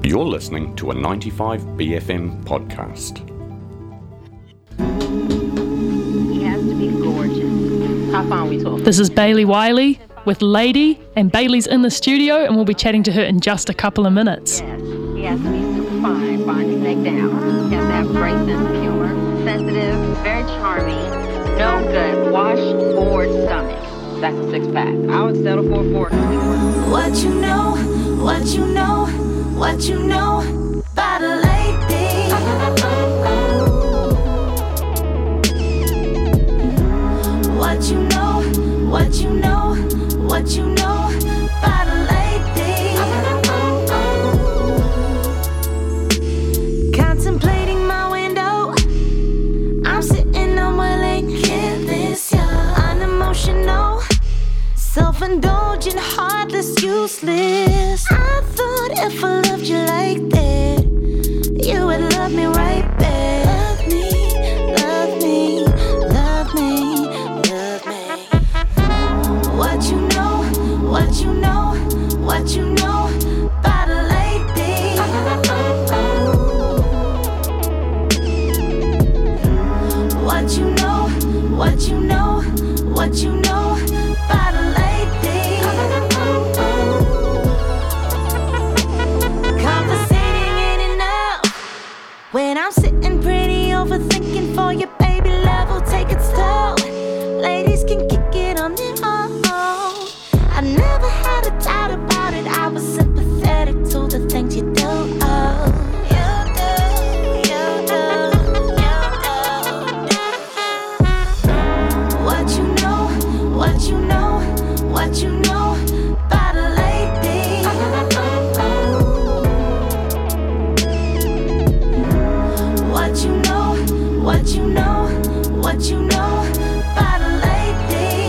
You're listening to a 95BFM podcast. He has to be gorgeous. How far are we talking? This is Bailey Wiley with Lady, and Bailey's in the studio, and we'll be chatting to her in just a couple of minutes. Yes, he has to be super fine, barn his neck down. He has to have a great sense of humor, sensitive, very charming, no good washboard stomach. That's a six-pack. I would settle for a 4. What you know, what you know, what you know about a lady. What you know, what you know, what you know about a lady. Contemplating my window, I'm sitting unwilling, careless, unemotional, self-indulgent, heartless, useless. I thought if I loved you like that, you would love me right back. Love me, love me, love me, love me. What you know, what you know, what you know about a lady. What you know, what you know, what you know about a lady. Conversating ain't enough when I'm sitting pretty overthinking for your baby love will take its toll. Ladies can kick it on their own. I never had a doubt about it. I was sympathetic to the things you do. Oh, you do, you do, you do. What you know, what you know, what you know about a lady. What you know, what you know, what you know about a lady.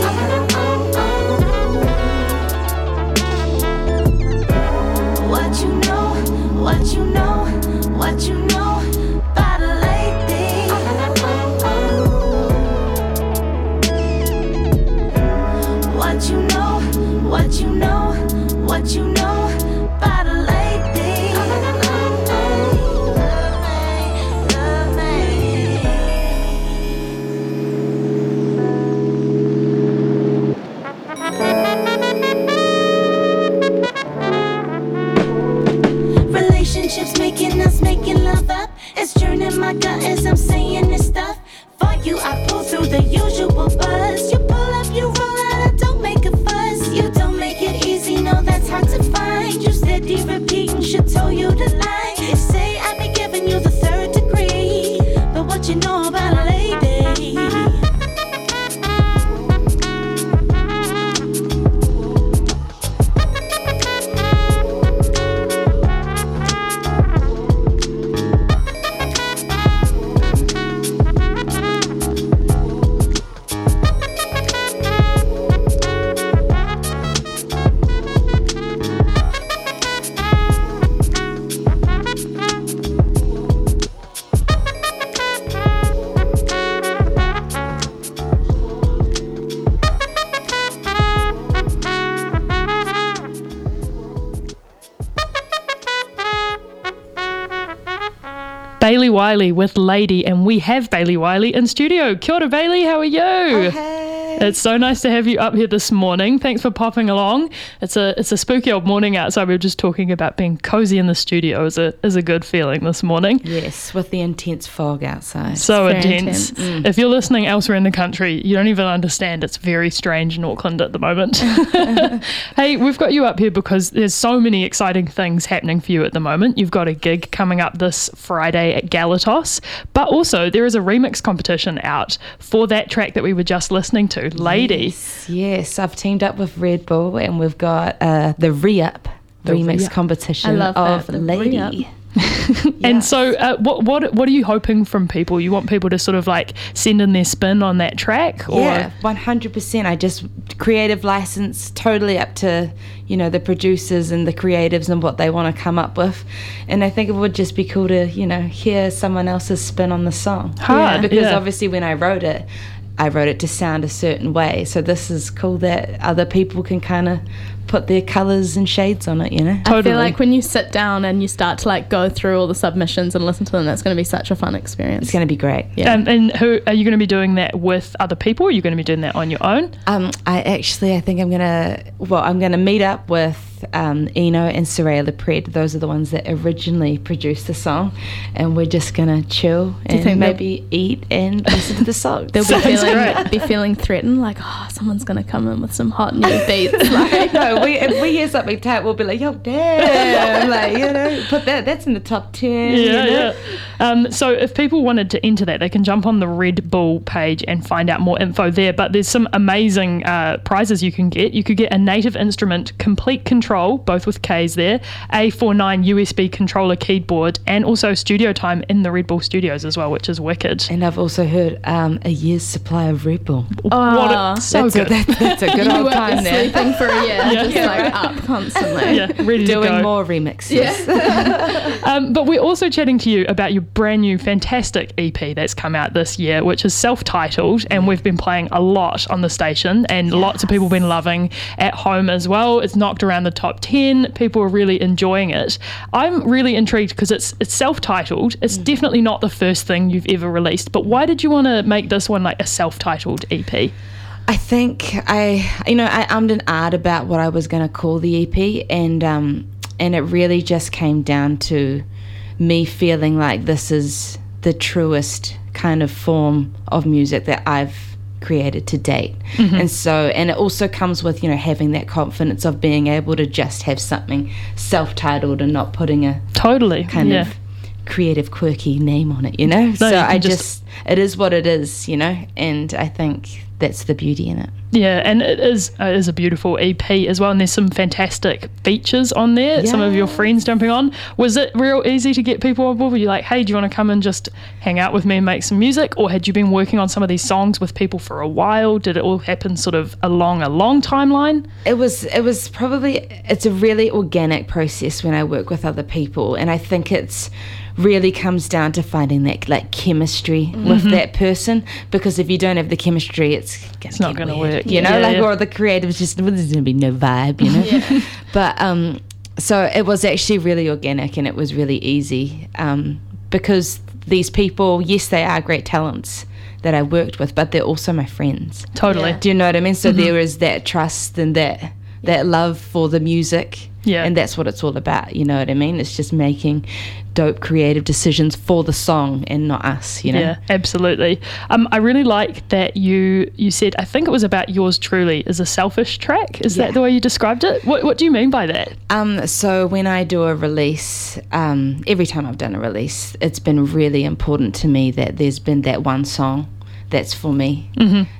What you know, what you know, what you know about a lady. What you know, what you know, what you know about a lady. Love me, relationships making us making love up. It's churning my gut as I'm saying this stuff. For you, I pull through the usual buzz. You pull up, you roll out, I don't make a fuss. You don't make it easy, no, that's hard to find. You steady repeating, should tell you the line. You say I be giving you the third degree, but what you know about a lady? Bailey Wiley with Lady, and we have Bailey Wiley in studio. Kia ora, Bailey, how are you? Oh, hey. It's so nice to have you up here this morning. Thanks for popping along. It's a spooky old morning outside. We were just talking about being cozy in the studio is a good feeling this morning. Yes, with the intense fog outside. So It's very intense. If you're listening elsewhere in the country, you don't even understand. It's very strange in Auckland at the moment. Hey, we've got you up here because there's so many exciting things happening for you at the moment. You've got a gig coming up this Friday at Galatos, but also there is a remix competition out for that track that we were just listening to, Lady. Yes, I've teamed up with Red Bull and we've got the Re-Up remix Re-Up. competition I love of that, the Lady. Re-Up. And so what are you hoping from people? You want people to sort of like send in their spin on that track? Or? Yeah, 100%. I just creative license, totally up to, you know, the producers and the creatives and what they want to come up with. And I think it would just be cool to, you know, hear someone else's spin on the song. Hard, because yeah. obviously when I wrote it, I wrote it to sound a certain way. So this is cool that other people can kind of put their colours and shades on it, you know? Totally. I feel like when you sit down and you start to like go through all the submissions and listen to them, that's going to be such a fun experience. It's going to be great. Yeah. And who are you going to be doing that with other people? Or are you going to be doing that on your own? I think I'm going to meet up with Eno and Soraya Lepred. Those are the ones that originally produced the song, and we're just going to chill and think maybe eat and listen to the song. They'll be feeling threatened, like, oh, someone's going to come in with some hot new beats. Like, No, if we hear something tight, we'll be like, yo, damn, like, you know, put that's in the top 10. Yeah. So if people wanted to enter that, they can jump on the Red Bull page and find out more info there. But there's some amazing prizes you can get. You could get a Native Instrument Complete Control, both with K's there, A49 USB controller keyboard, and also studio time in the Red Bull studios as well, which is wicked. And I've also heard a year's supply of Red Bull. So That's good. That's a good you old won't time be there. sleeping for a year, just Yeah. like up constantly. Yeah, ready to Doing go. more remixes. But we're also chatting to you about your brand new fantastic EP that's come out this year, which is self-titled, and we've been playing a lot on the station, and lots of people have been loving at home as well. It's knocked around the top 10. People are really enjoying it. I'm really intrigued because it's self-titled. It's definitely not the first thing you've ever released, but why did you want to make this one like a self-titled EP? I think I ummed and ahed about what I was going to call the EP, and it really just came down to me feeling like this is the truest kind of form of music that I've created to date. And it also comes with, you know, having that confidence of being able to just have something self-titled and not putting a Totally. kind of creative, quirky name on it, you know? So you can I just- it is what it is, you know? And I think that's the beauty in it. Yeah, and it is a beautiful EP as well, and there's some fantastic features on there. Some of your friends jumping on. Was it real easy to get people on board? Were you like, hey, do you want to come and just hang out with me and make some music? Or had you been working on some of these songs with people for a while? Did it all happen sort of along a long timeline? It was probably, it's a really organic process when I work with other people, and I think it's really comes down to finding that like chemistry with that person, because if you don't have the chemistry, it's not gonna work. you know, Yeah, like yeah. or the creatives just, well, there's gonna be no vibe, you know. But so it was actually really organic, and it was really easy, because these people, yes, they are great talents that I worked with, but they're also my friends. Totally. Do you know what I mean? So there is that trust and that love for the music. Yeah. And that's what it's all about, you know what I mean? It's just making dope creative decisions for the song and not us, you know? Yeah, absolutely. I really like that you said, I think it was about Yours Truly is a selfish track. Is that the way you described it? What do you mean by that? So when I do a release, every time I've done a release, it's been really important to me that there's been that one song that's for me.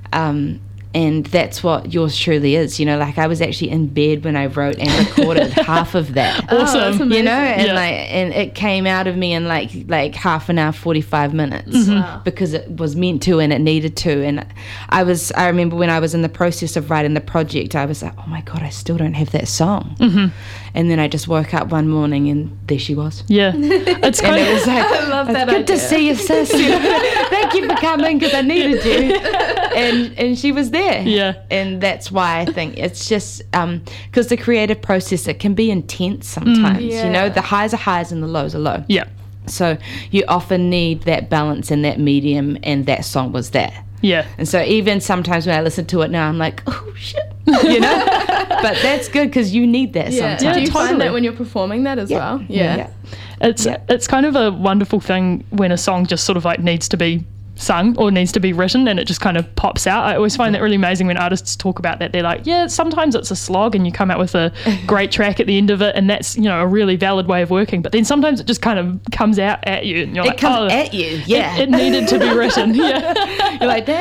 And that's what Yours Truly is, you know, like I was actually in bed when I wrote and recorded half of that. Awesome. that's amazing. You know, and Yeah. and it came out of me in like half an hour, 45 minutes, because it was meant to and it needed to. And I remember when I was in the process of writing the project, I was like, oh my God, I still don't have that song. And then I just woke up one morning and there she was. Yeah. It's And kind it of, was like, I love that good to idea. see you, sis. Thank you for coming because I needed you. And she was there. Yeah. And that's why I think it's just because the creative process, it can be intense sometimes. Yeah. You know, the highs are highs and the lows are low. yeah. So you often need that balance and that medium, and that song was there. Yeah. And so even sometimes when I listen to it now, I'm like, oh shit, you know. But that's good because you need that Yeah. sometimes. Do you totally. find that when you're performing that as well? Yeah. It's kind of a wonderful thing when a song just sort of like needs to be sung or needs to be written and it just kind of pops out. I always find that really amazing when artists talk about that. They're like, yeah, sometimes it's a slog and you come out with a great track at the end of it, and that's, you know, a really valid way of working. But then sometimes it just kind of comes out at you and you're It like, comes oh, at you, yeah. it needed to be written. Yeah. You're like,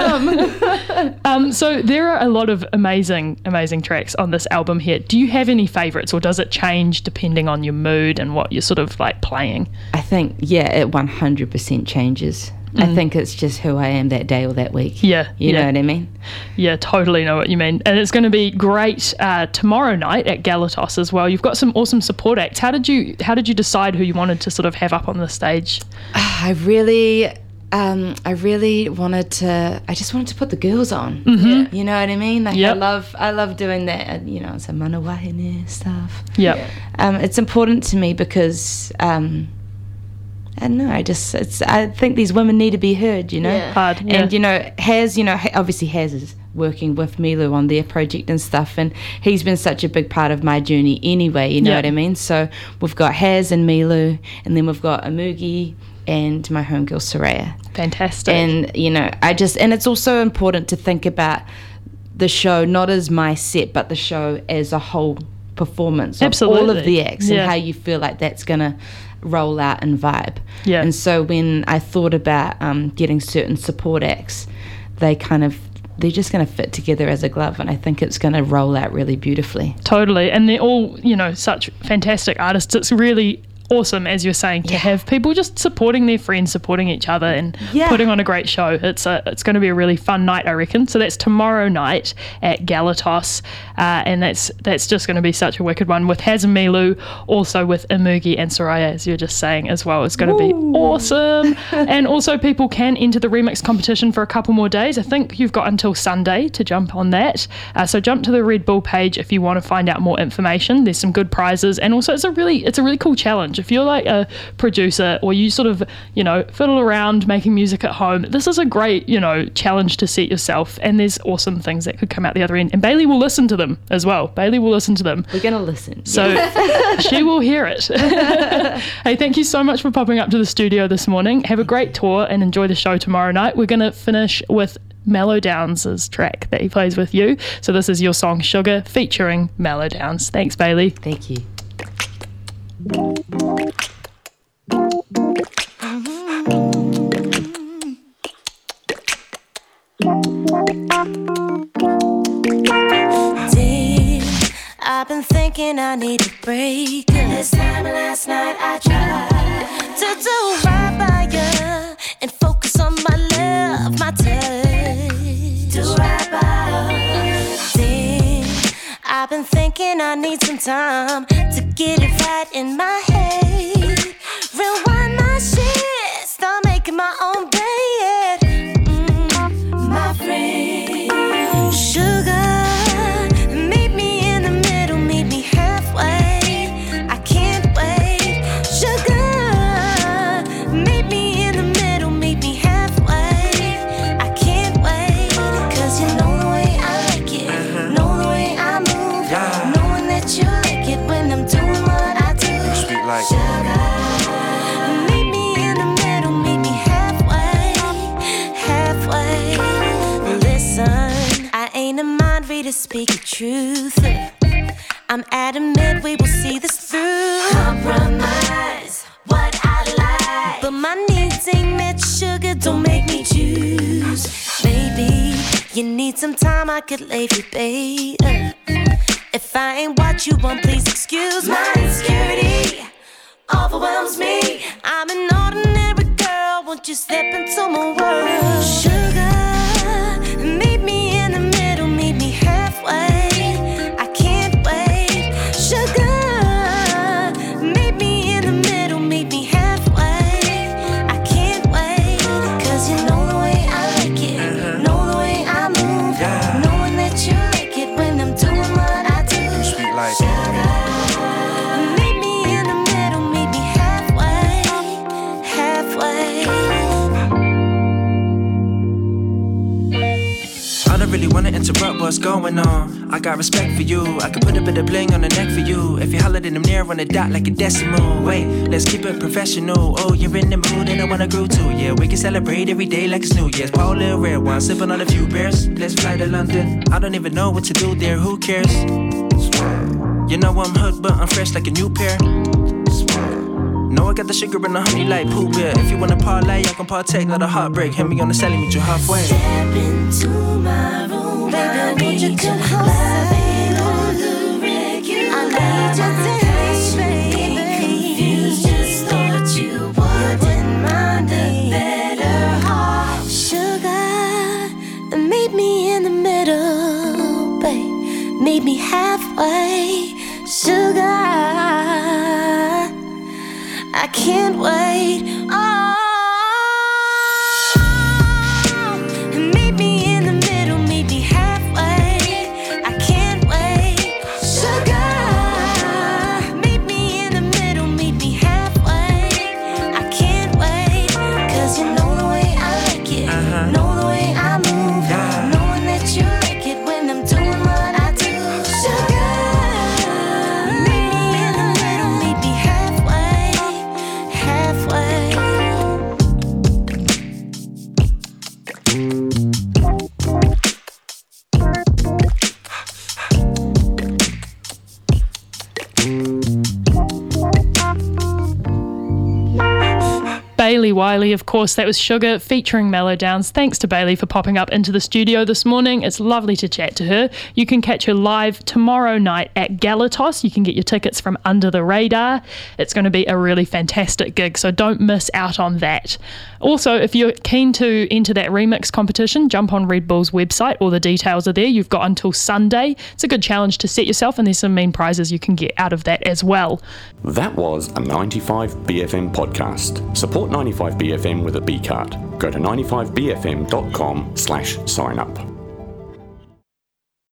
damn. So there are a lot of amazing tracks on this album here. Do you have any favourites, or does it change depending on your mood and what you're sort of like playing? I think, yeah, it 100% changes. I think it's just who I am that day or that week. Yeah, You yeah. know what I mean? Yeah, totally know what you mean. And it's going to be great tomorrow night at Galatos as well. You've got some awesome support acts. How did you decide who you wanted to sort of have up on the stage? I really I really wanted to. I just wanted to put the girls on. Mm-hmm. You know what I mean? Like Yep. I love doing that. You know, it's a manawahine stuff. Yep. It's important to me because I don't know. I think these women need to be heard. You know, Yeah. Hard. Yeah. and obviously Haz is working with Milu on their project and stuff, and he's been such a big part of my journey anyway. You know Yeah. what I mean? So we've got Haz and Milu, and then we've got Amugi and my homegirl Soraya. Fantastic. And and it's also important to think about the show not as my set, but the show as a whole performance of all of Absolutely. the acts Yeah. and how you feel like that's gonna roll out and vibe. Yeah. And so when I thought about getting certain support acts, they're just going to fit together as a glove, and I think it's going to roll out really beautifully. Totally. And they're all, such fantastic artists. It's really awesome, as you're saying, to have people just supporting their friends, supporting each other, and putting on a great show. It's going to be a really fun night, I reckon. So that's tomorrow night at Galatos, and that's just going to be such a wicked one with Haz and Milu, also with Imugi and Soraya, as you're just saying as well. It's going to be awesome. And also people can enter the remix competition for a couple more days. I think you've got until Sunday to jump on that. So jump to the Red Bull page if you want to find out more information. There's some good prizes, and also it's a really cool challenge. If you're like a producer or you sort of, fiddle around making music at home, this is a great, challenge to set yourself, and there's awesome things that could come out the other end. And Bailey will listen to them as well. Bailey will listen to them. We're going to listen. So she will hear it. Hey, thank you so much for popping up to the studio this morning. Have a great tour and enjoy the show tomorrow night. We're going to finish with Mellow Downs' track that he plays with you. So this is your song Sugar featuring Mellow Downs. Thanks, Bailey. Thank you. I've been thinking I need a break. This time last night I tried to do right by you and focus on my love, my touch. Do right by us. Then I've been thinking I need some time to get it right in my head. Rewind my shit, start making my own bed. My friend, sugar. To speak the truth, I'm adamant we will see this through. Compromise what I like, but my needs ain't met. Sugar, don't make me choose. Maybe you need some time, I could leave you, babe. If I ain't what you want, please excuse my insecurity. Overwhelms me. I'm an ordinary girl. Won't you step into my world? Sugar, meet me in the middle, meet me halfway. I can't wait. Sugar, meet me in the middle, meet me halfway. I can't wait. Cause you know the way I like it, know the way I move, knowing that you like it when I'm doing what I do. Sweet like sugar. Really wanna interrupt what's going on. I got respect for you. I can put a bit of bling on the neck for you. If you hollered in them near on the dot like a decimal. Wait, let's keep it professional. Oh, you're in the mood and I wanna groove too. Yeah, we can celebrate every day like it's New Year's. Pour a little red wine, sipping on a few beers. Let's fly to London. I don't even know what to do there. Who cares? You know I'm hood, but I'm fresh like a new pair. No, I got the sugar and the honey like Pooh Bear. If you wanna parlay, I can partake, not a heartbreak. Hit me on the celly, meet you halfway. Step into my room, baby, won't you come closer? On the regular, I need your taste, baby. Confused, just thought you wouldn't mind a better heart. Sugar, meet me in the middle, babe. Meet me halfway, sugar. I can't wait. Oh, Bailey Wiley, of course. That was Sugar featuring Mellow Downs. Thanks to Bailey for popping up into the studio this morning. It's lovely to chat to her. You can catch her live tomorrow night at Galatos. You can get your tickets from Under the Radar. It's going to be a really fantastic gig, so don't miss out on that. Also, if you're keen to enter that remix competition, jump on Red Bull's website. All the details are there. You've got until Sunday. It's a good challenge to set yourself, and there's some mean prizes you can get out of that as well. That was a 95BFM podcast. Support 95BFM with a B card. Go to 95bfm.com/sign up.